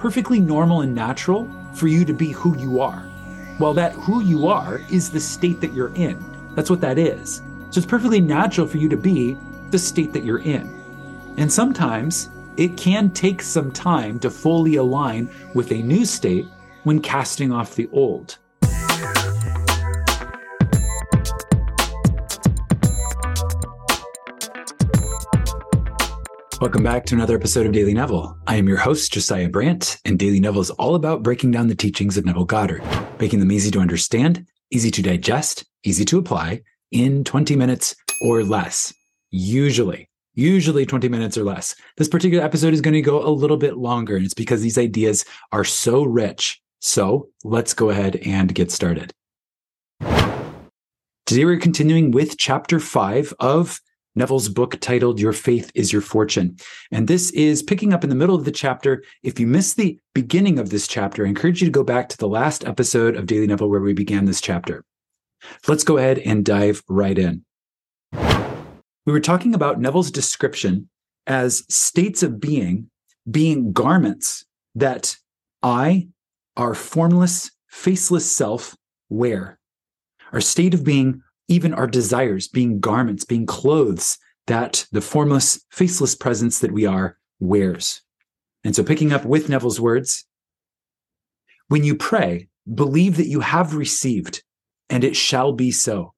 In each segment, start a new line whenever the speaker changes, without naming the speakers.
perfectly normal and natural for you to be who you are. Well, that who you are is the state that you're in. That's what that is. So it's perfectly natural for you to be the state that you're in. And sometimes it can take some time to fully align with a new state when casting off the old. Welcome back to another episode of Daily Neville. I am your host, Josiah Brandt, and Daily Neville is all about breaking down the teachings of Neville Goddard, making them easy to understand, easy to digest, easy to apply in 20 minutes or less. Usually 20 minutes or less. This particular episode is going to go a little bit longer, and it's because these ideas are so rich. So let's go ahead and get started. Today we're continuing with chapter 5 of Neville's book titled Your Faith is Your Fortune. And this is picking up in the middle of the chapter. If you missed the beginning of this chapter, I encourage you to go back to the last episode of Daily Neville where we began this chapter. Let's go ahead and dive right in. We were talking about Neville's description as states of being garments that I, our formless, faceless self, wear. Our state of being, even our desires, being garments, being clothes that the formless, faceless presence that we are wears. And so picking up with Neville's words, when you pray, believe that you have received, and it shall be so.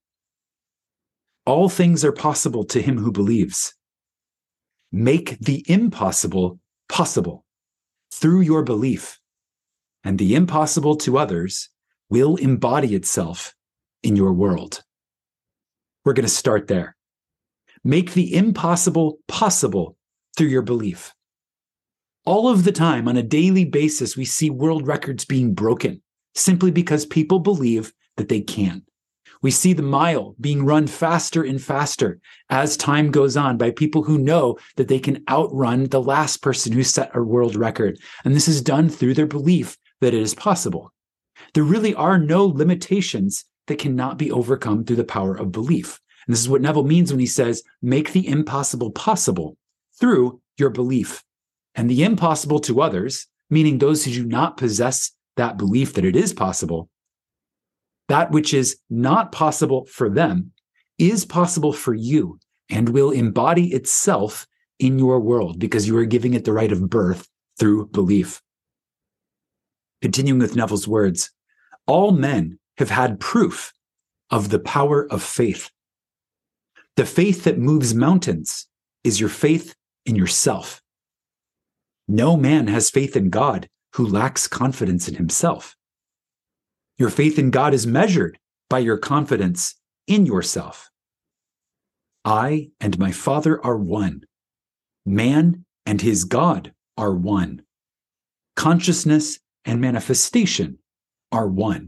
All things are possible to him who believes. Make the impossible possible through your belief, and the impossible to others will embody itself in your world. We're going to start there. Make the impossible possible through your belief. All of the time, on a daily basis, we see world records being broken simply because people believe that they can. We see the mile being run faster and faster as time goes on by people who know that they can outrun the last person who set a world record. And this is done through their belief that it is possible. There really are no limitations that cannot be overcome through the power of belief. And this is what Neville means when he says, make the impossible possible through your belief. And the impossible to others, meaning those who do not possess that belief that it is possible, that which is not possible for them is possible for you and will embody itself in your world because you are giving it the right of birth through belief. Continuing with Neville's words, all men have had proof of the power of faith. The faith that moves mountains is your faith in yourself. No man has faith in God who lacks confidence in himself. Your faith in God is measured by your confidence in yourself. I and my Father are one. Man and his God are one. Consciousness and manifestation are one.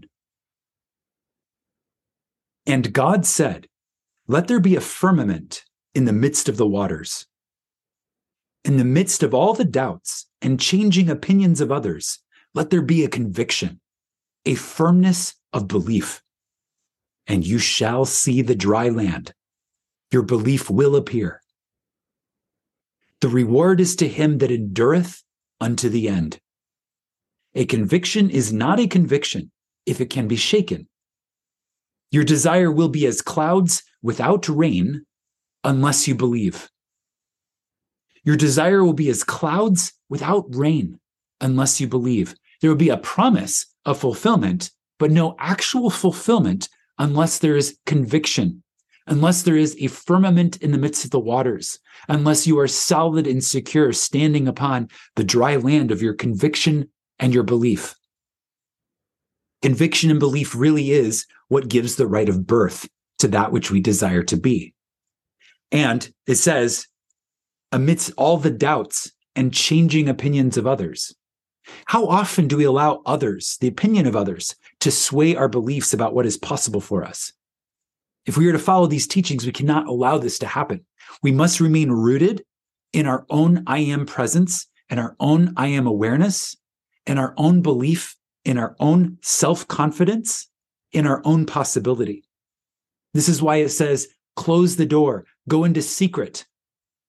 And God said, let there be a firmament in the midst of the waters. In the midst of all the doubts and changing opinions of others, let there be a conviction, a firmness of belief. And you shall see the dry land. Your belief will appear. The reward is to him that endureth unto the end. A conviction is not a conviction if it can be shaken. Your desire will be as clouds without rain unless you believe. Your desire will be as clouds without rain unless you believe. There will be a promise of fulfillment, but no actual fulfillment unless there is conviction, unless there is a firmament in the midst of the waters, unless you are solid and secure standing upon the dry land of your conviction and your belief. Conviction and belief really is what gives the right of birth to that which we desire to be. And it says, amidst all the doubts and changing opinions of others. How often do we allow others, the opinion of others, to sway our beliefs about what is possible for us? If we are to follow these teachings, we cannot allow this to happen. We must remain rooted in our own I am presence and our own I am awareness and our own belief in our own self-confidence, in our own possibility. This is why it says, close the door, go into secret.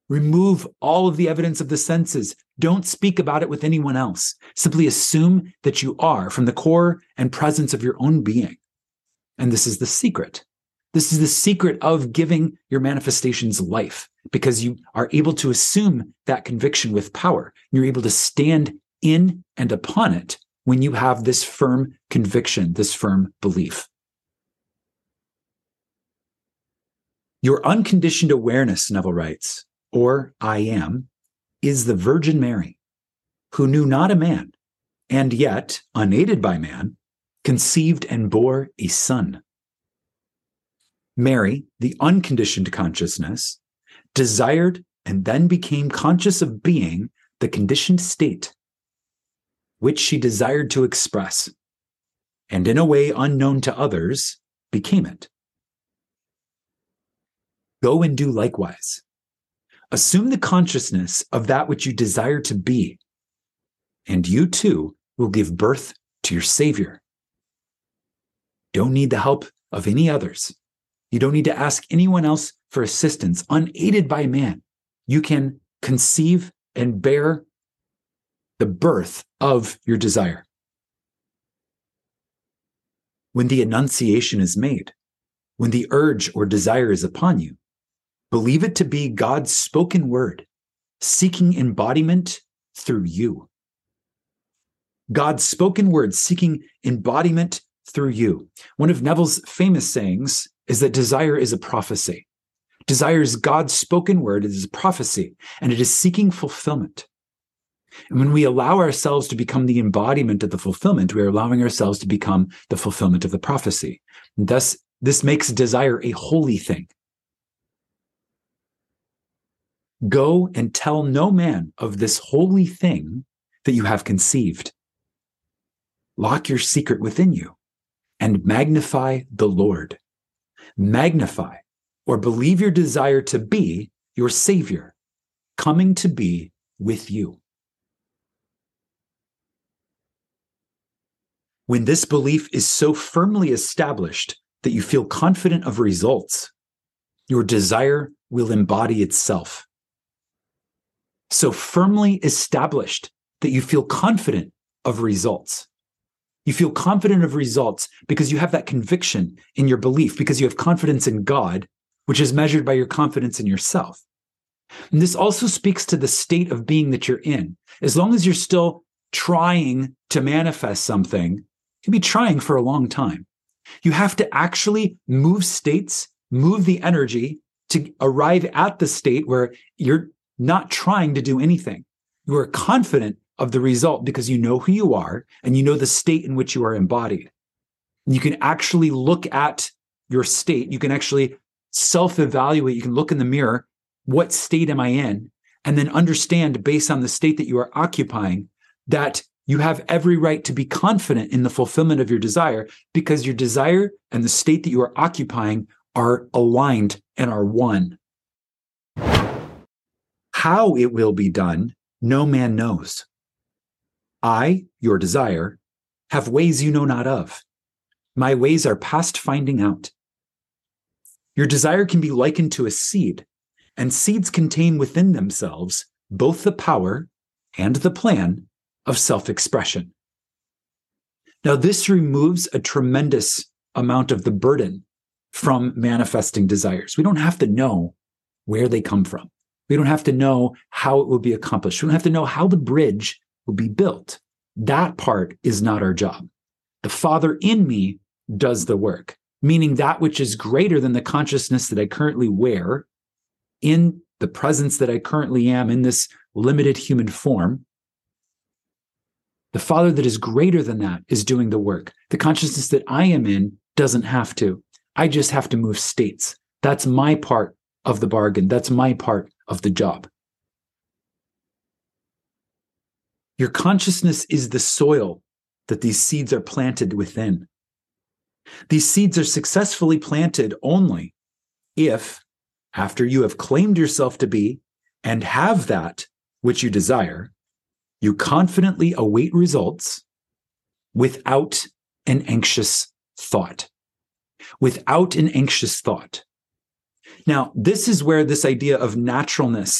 Remove all of the evidence of the senses. Don't speak about it with anyone else. Simply assume that you are from the core and presence of your own being. And this is the secret. This is the secret of giving your manifestations life, because you are able to assume that conviction with power. You're able to stand in and upon it when you have this firm conviction, this firm belief. Your unconditioned awareness, Neville writes, or I am, is the Virgin Mary, who knew not a man, and yet, unaided by man, conceived and bore a son. Mary, the unconditioned consciousness, desired and then became conscious of being the conditioned state, which she desired to express, and in a way unknown to others, became it. Go and do likewise. Assume the consciousness of that which you desire to be, and you too will give birth to your Savior. Don't need the help of any others. You don't need to ask anyone else for assistance. Unaided by man, you can conceive and bear the birth of your desire. When the Annunciation is made, when the urge or desire is upon you, believe it to be God's spoken word, seeking embodiment through you. God's spoken word seeking embodiment through you. One of Neville's famous sayings is that desire is a prophecy. Desire is God's spoken word. It is a prophecy, and it is seeking fulfillment. And when we allow ourselves to become the embodiment of the fulfillment, we are allowing ourselves to become the fulfillment of the prophecy. And thus, this makes desire a holy thing. Go and tell no man of this holy thing that you have conceived. Lock your secret within you and magnify the Lord. Magnify or believe your desire to be your Savior, coming to be with you. When this belief is so firmly established that you feel confident of results, your desire will embody itself. So firmly established that you feel confident of results. You feel confident of results because you have that conviction in your belief, because you have confidence in God, which is measured by your confidence in yourself. And this also speaks to the state of being that you're in. As long as you're still trying to manifest something, you'll be trying for a long time. You have to actually move states, move the energy to arrive at the state where you're not trying to do anything. You are confident of the result because you know who you are and you know the state in which you are embodied. You can actually look at your state. You can actually self-evaluate. You can look in the mirror. What state am I in? And then understand based on the state that you are occupying that you have every right to be confident in the fulfillment of your desire because your desire and the state that you are occupying are aligned and are one. How it will be done, no man knows. I, your desire, have ways you know not of. My ways are past finding out. Your desire can be likened to a seed, and seeds contain within themselves both the power and the plan of self-expression. Now, this removes a tremendous amount of the burden from manifesting desires. We don't have to know where they come from. We don't have to know how it will be accomplished. We don't have to know how the bridge will be built. That part is not our job. The Father in me does the work, meaning that which is greater than the consciousness that I currently wear in the presence that I currently am in this limited human form. The Father that is greater than that is doing the work. The consciousness that I am in doesn't have to. I just have to move states. That's my part of the bargain. That's my part of the job. Your consciousness is the soil that these seeds are planted within. These seeds are successfully planted only if, after you have claimed yourself to be and have that which you desire, you confidently await results without an anxious thought. Without an anxious thought. Now, this is where this idea of naturalness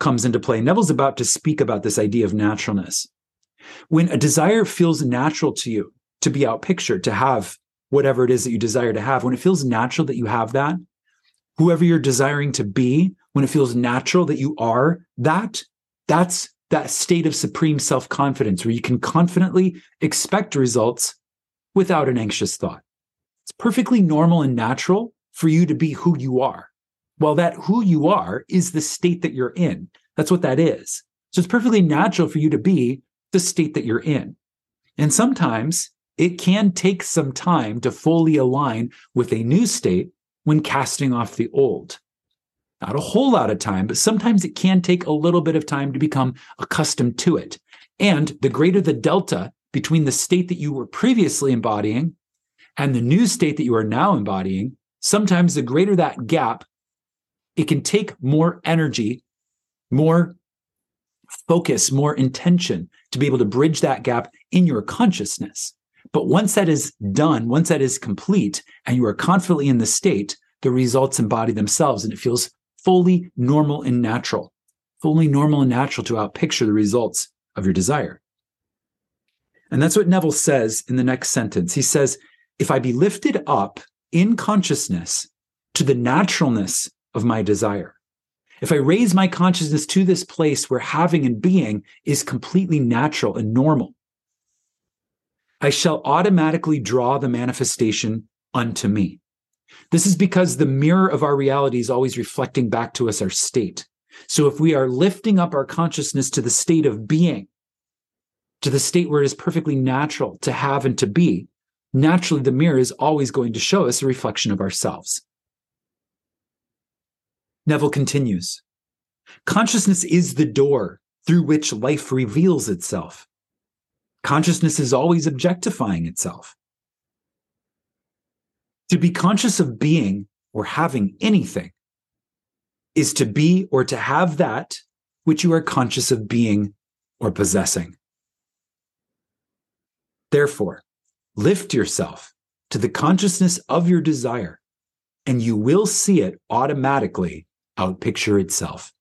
comes into play. Neville's about to speak about this idea of naturalness. When a desire feels natural to you, to be outpictured, to have whatever it is that you desire to have, when it feels natural that you have that, whoever you're desiring to be, when it feels natural that you are that, that's that state of supreme self-confidence where you can confidently expect results without an anxious thought. It's perfectly normal and natural for you to be who you are. Well, that who you are is the state that you're in. That's what that is. So it's perfectly natural for you to be the state that you're in. And sometimes it can take some time to fully align with a new state when casting off the old. Not a whole lot of time, but sometimes it can take a little bit of time to become accustomed to it. And the greater the delta between the state that you were previously embodying and the new state that you are now embodying, sometimes the greater that gap, it can take more energy, more focus, more intention to be able to bridge that gap in your consciousness. But once that is done, once that is complete, and you are confidently in the state, the results embody themselves, and it feels fully normal and natural to outpicture the results of your desire. And that's what Neville says in the next sentence. He says, if I be lifted up in consciousness to the naturalness of my desire, if I raise my consciousness to this place where having and being is completely natural and normal, I shall automatically draw the manifestation unto me. This is because the mirror of our reality is always reflecting back to us our state. So if we are lifting up our consciousness to the state of being, to the state where it is perfectly natural to have and to be, naturally the mirror is always going to show us a reflection of ourselves. Neville continues, consciousness is the door through which life reveals itself. Consciousness is always objectifying itself. To be conscious of being or having anything is to be or to have that which you are conscious of being or possessing. Therefore, lift yourself to the consciousness of your desire, and you will see it automatically outpicture itself.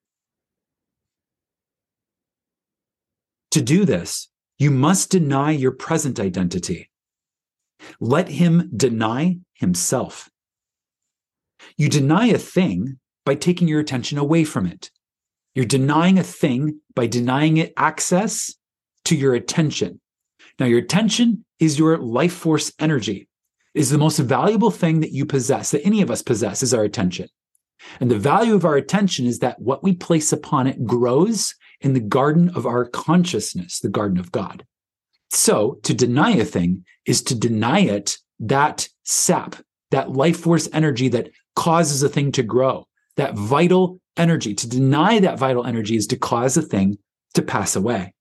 To do this, you must deny your present identity. Let him deny himself. You deny a thing by taking your attention away from it. You're denying a thing by denying it access to your attention. Now, your attention is your life force energy. It is the most valuable thing that you possess, that any of us possess, is our attention. And the value of our attention is that what we place upon it grows in the garden of our consciousness, the garden of God. So to deny a thing is to deny it that sap, that life force energy that causes a thing to grow, that vital energy. To deny that vital energy is to cause a thing to pass away.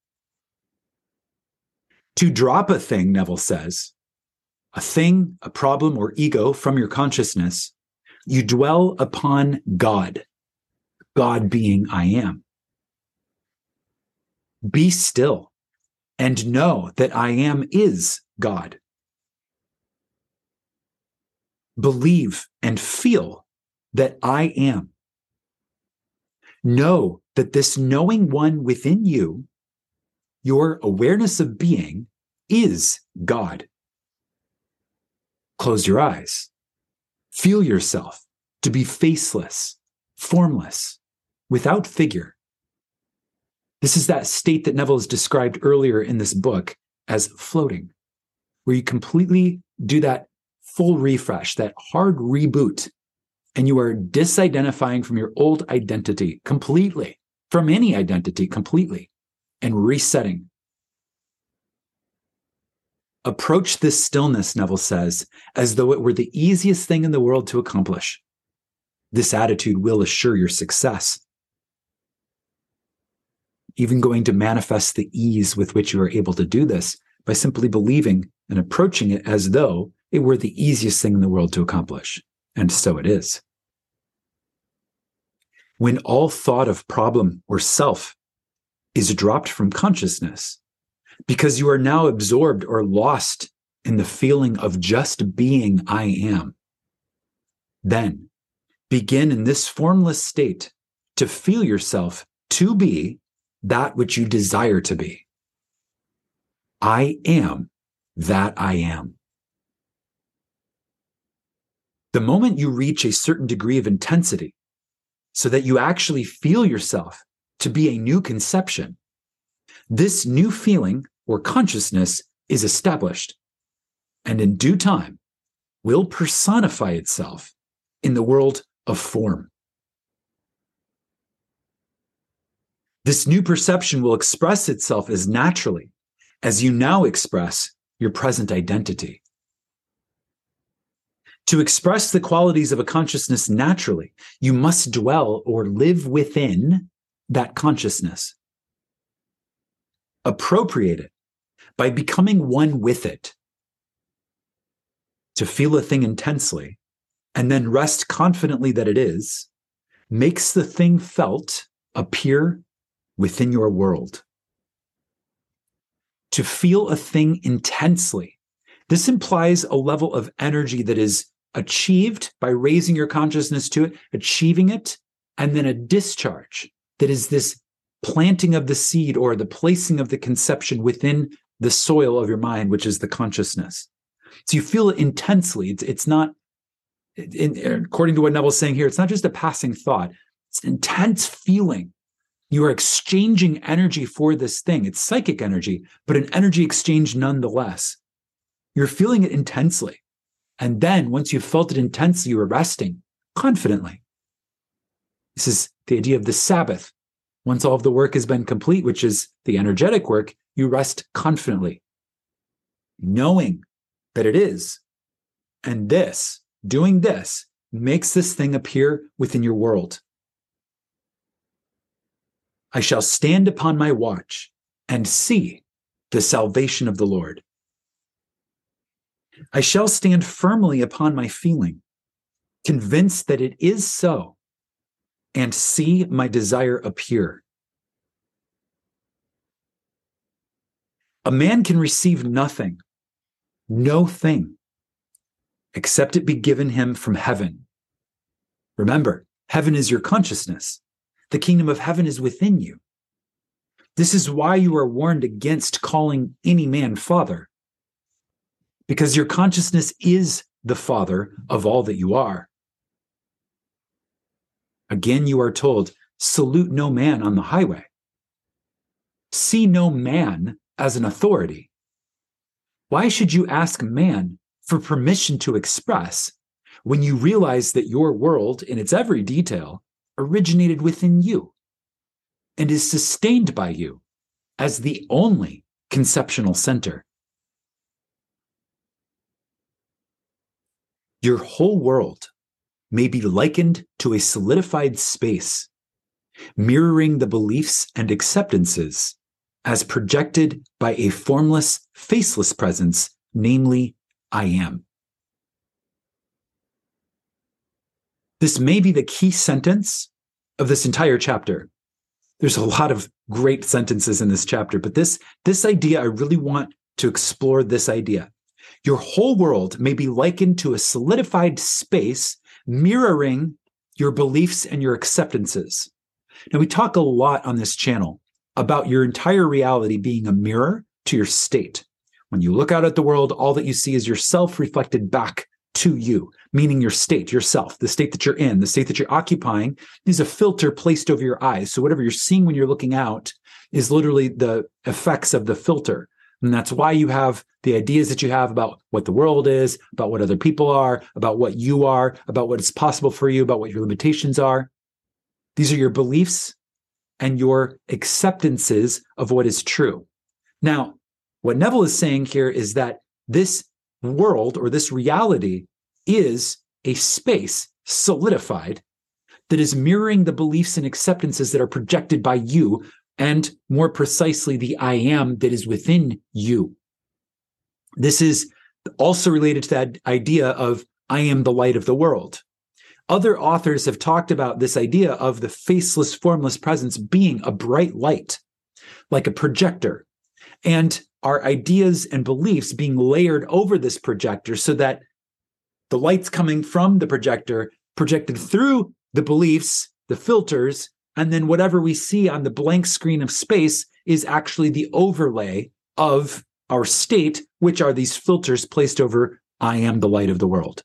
To drop a thing, Neville says, a thing, a problem, or ego from your consciousness, you dwell upon God, God being I am. Be still and know that I am is God. Believe and feel that I am. Know that this knowing one within you, your awareness of being, is God. Close your eyes. Feel yourself to be faceless, formless, without figure. This is that state that Neville has described earlier in this book as floating, where you completely do that full refresh, that hard reboot, and you are disidentifying from your old identity completely, from any identity completely, and resetting. Approach this stillness, Neville says, as though it were the easiest thing in the world to accomplish. This attitude will assure your success. Even going to manifest the ease with which you are able to do this by simply believing and approaching it as though it were the easiest thing in the world to accomplish. And so it is. When all thought of problem or self is dropped from consciousness, because you are now absorbed or lost in the feeling of just being I am, then begin in this formless state to feel yourself to be that which you desire to be. I am that I am. The moment you reach a certain degree of intensity, so that you actually feel yourself to be a new conception, this new feeling or consciousness is established, and in due time will personify itself in the world of form. This new perception will express itself as naturally as you now express your present identity. To express the qualities of a consciousness naturally, you must dwell or live within that consciousness. Appropriate it by becoming one with it. To feel a thing intensely and then rest confidently that it is, makes the thing felt appear within your world. To feel a thing intensely, this implies a level of energy that is achieved by raising your consciousness to it, achieving it, and then a discharge that is this planting of the seed or the placing of the conception within the soil of your mind, which is the consciousness. So you feel it intensely. It's not, according to what Neville's saying here, it's not just a passing thought. It's an intense feeling. You are exchanging energy for this thing. It's psychic energy, but an energy exchange nonetheless. You're feeling it intensely. And then once you've felt it intensely, you are resting confidently. This is the idea of the Sabbath. Once all of the work has been complete, which is the energetic work, you rest confidently, knowing that it is. And this, doing this, makes this thing appear within your world. I shall stand upon my watch and see the salvation of the Lord. I shall stand firmly upon my feeling, convinced that it is so, and see my desire appear. A man can receive nothing, no thing, except it be given him from heaven. Remember, heaven is your consciousness. The kingdom of heaven is within you. This is why you are warned against calling any man father, because your consciousness is the father of all that you are. Again, you are told, salute no man on the highway. See no man as an authority. Why should you ask man for permission to express when you realize that your world, in its every detail, originated within you and is sustained by you as the only conceptual center? Your whole world may be likened to a solidified space, mirroring the beliefs and acceptances as projected by a formless, faceless presence, namely, I am. This may be the key sentence of this entire chapter. There's a lot of great sentences in this chapter, but this idea, I really want to explore this idea. Your whole world may be likened to a solidified space mirroring your beliefs and your acceptances. Now, we talk a lot on this channel about your entire reality being a mirror to your state. When you look out at the world, all that you see is yourself reflected back to you, meaning your state, yourself, the state that you're in, the state that you're occupying is a filter placed over your eyes. So whatever you're seeing when you're looking out is literally the effects of the filter. And that's why you have the ideas that you have about what the world is, about what other people are, about what you are, about what is possible for you, about what your limitations are. These are your beliefs and your acceptances of what is true. Now, what Neville is saying here is that this world or this reality is a space solidified that is mirroring the beliefs and acceptances that are projected by you, and more precisely, the I am that is within you. This is also related to that idea of I am the light of the world. Other authors have talked about this idea of the faceless, formless presence being a bright light, like a projector, and our ideas and beliefs being layered over this projector so that the light's coming from the projector, projected through the beliefs, the filters, And then whatever we see on the blank screen of space is actually the overlay of our state, which are these filters placed over I am the light of the world.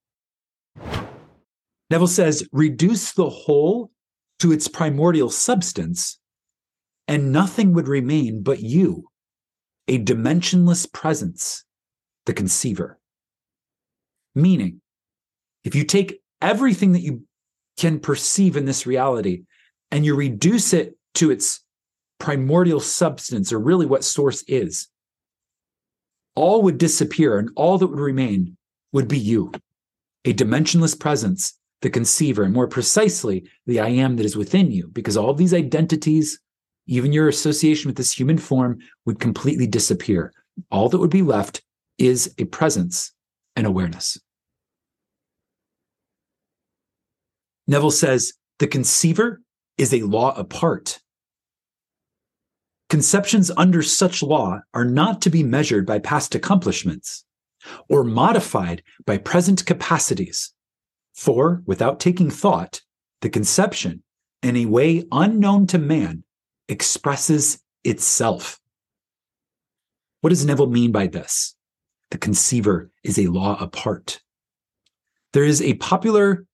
Neville says, reduce the whole to its primordial substance, and nothing would remain but you, a dimensionless presence, the conceiver. Meaning, if you take everything that you can perceive in this reality and you reduce it to its primordial substance, or really what source is, all would disappear, and all that would remain would be you, a dimensionless presence, the conceiver, and more precisely, the I am that is within you, because all of these identities, even your association with this human form, would completely disappear. All that would be left is a presence and awareness. Neville says, the conceiver is a law apart. Conceptions under such law are not to be measured by past accomplishments or modified by present capacities. For, without taking thought, the conception, in a way unknown to man, expresses itself. What does Neville mean by this? The conceiver is a law apart. There is a popular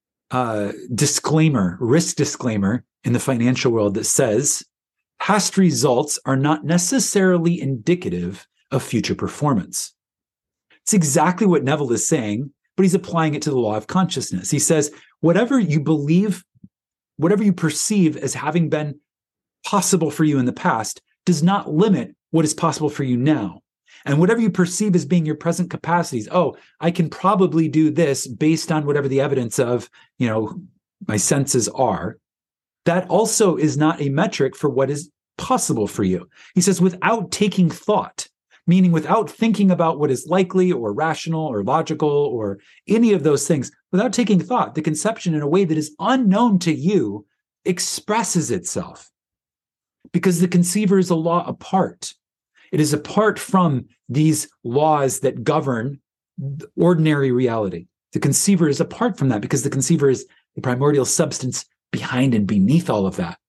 risk disclaimer in the financial world that says, past results are not necessarily indicative of future performance. It's exactly what Neville is saying, but he's applying it to the law of consciousness. He says, whatever you believe, whatever you perceive as having been possible for you in the past does not limit what is possible for you now. And whatever you perceive as being your present capacities, oh, I can probably do this based on whatever the evidence of, my senses are, that also is not a metric for what is possible for you. He says, without taking thought, meaning without thinking about what is likely or rational or logical or any of those things, without taking thought, the conception in a way that is unknown to you expresses itself. Because the conceiver is a law apart. It is apart from these laws that govern ordinary reality. The conceiver is apart from that because the conceiver is the primordial substance behind and beneath all of that.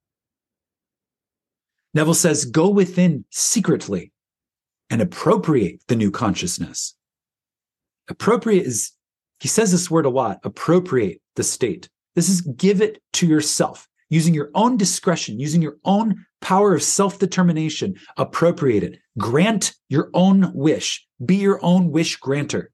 Neville says, go within secretly and appropriate the new consciousness. Appropriate is, he says this word a lot, appropriate the state. This is give it to yourself, using your own discretion, using your own power of self-determination, appropriate it. Grant your own wish. Be your own wish granter.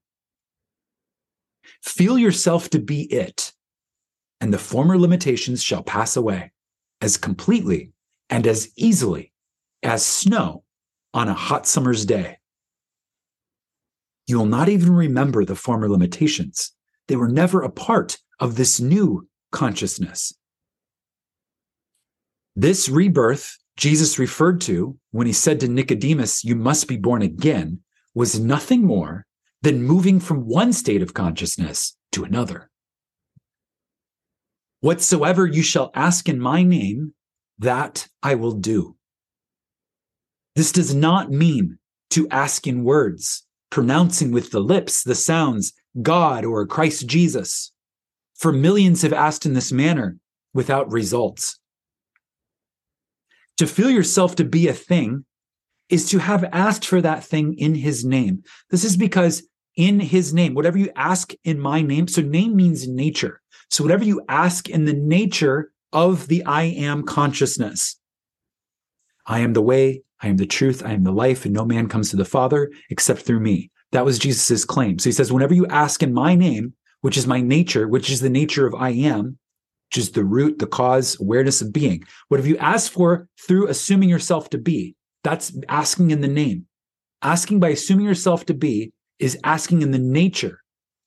Feel yourself to be it, and the former limitations shall pass away as completely and as easily as snow on a hot summer's day. You will not even remember the former limitations. They were never a part of this new consciousness. This rebirth Jesus referred to when he said to Nicodemus, you must be born again, was nothing more than moving from one state of consciousness to another. Whatsoever you shall ask in my name, that I will do. This does not mean to ask in words, pronouncing with the lips the sounds God or Christ Jesus. For millions have asked in this manner without results. To feel yourself to be a thing is to have asked for that thing in his name. This is because in his name, whatever you ask in my name, so name means nature. So whatever you ask in the nature of the I am consciousness. I am the way, I am the truth, I am the life, and no man comes to the Father except through me. That was Jesus's claim. So he says, whenever you ask in my name, which is my nature, which is the nature of I am, which is the root, the cause, awareness of being. Whatever you ask for through assuming yourself to be, that's asking in the name. Asking by assuming yourself to be is asking in the nature.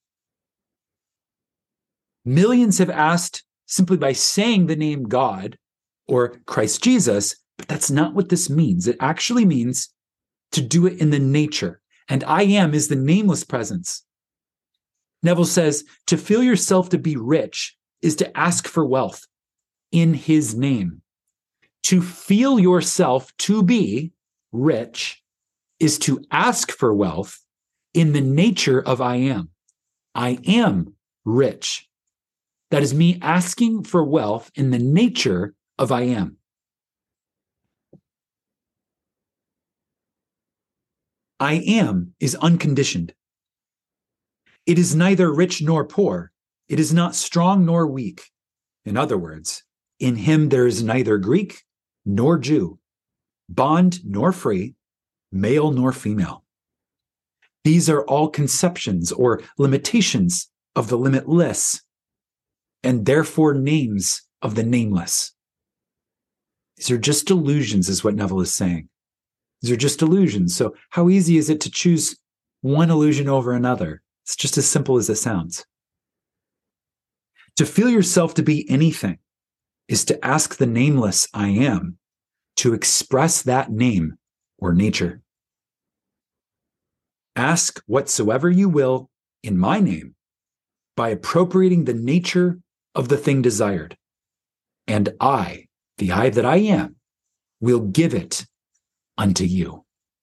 Millions have asked simply by saying the name God or Christ Jesus, but that's not what this means. It actually means to do it in the nature. And I am is the nameless presence. Neville says, to feel yourself to be rich is to ask for wealth in his name. To feel yourself to be rich is to ask for wealth in the nature of I am. I am rich. That is me asking for wealth in the nature of I am. I am is unconditioned. It is neither rich nor poor. It is not strong nor weak. In other words, in him there is neither Greek nor Jew, bond nor free, male nor female. These are all conceptions or limitations of the limitless, and therefore names of the nameless. These are just illusions, is what Neville is saying. These are just illusions. So how easy is it to choose one illusion over another? It's just as simple as it sounds. To feel yourself to be anything is to ask the nameless I am to express that name or nature. Ask whatsoever you will in my name by appropriating the nature of the thing desired. And I, the I that I am, will give it unto you.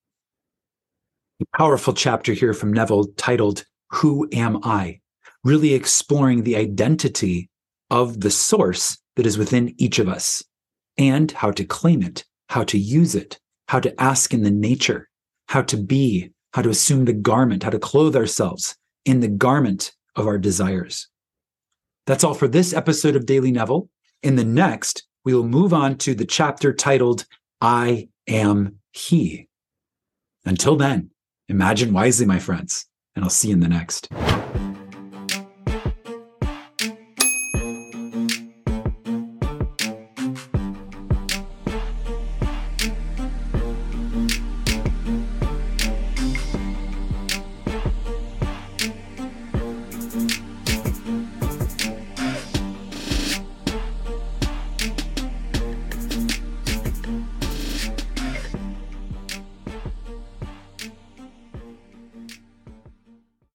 A powerful chapter here from Neville titled, Who Am I? Really exploring the identity of the source that is within each of us and how to claim it, how to use it, how to ask in the nature, how to be, how to assume the garment, how to clothe ourselves in the garment of our desires. That's all for this episode of Daily Neville. In the next, we will move on to the chapter titled, I Am He. Until then, imagine wisely, my friends, and I'll see you in the next.